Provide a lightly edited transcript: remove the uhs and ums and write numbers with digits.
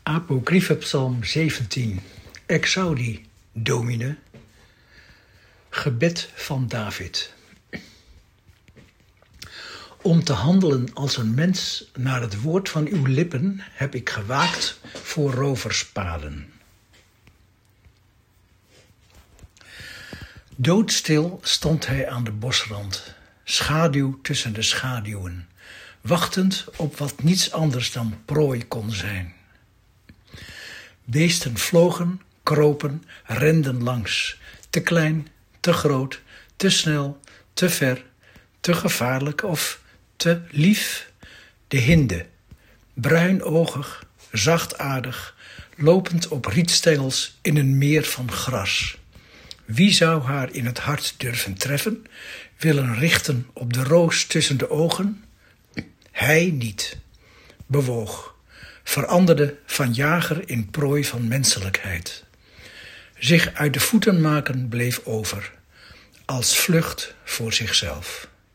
Apocryphe Psalm 17. Exaudi Domine. Gebed van David. Om te handelen als een mens naar het woord van uw lippen heb ik gewaakt voor roverspaden. Doodstil stond hij aan de bosrand, schaduw tussen de schaduwen, wachtend op wat niets anders dan prooi kon zijn. Beesten vlogen, kropen, renden langs, te klein, te groot, te snel, te ver, te gevaarlijk of te lief. De hinde, bruinoogig, zachtaardig, lopend op rietstengels in een meer van gras. Wie zou haar in het hart durven treffen, willen richten op de roos tussen de ogen? Hij niet. Bewoog, veranderde van jager in prooi van menselijkheid. Zich uit de voeten maken bleef over, als vlucht voor zichzelf.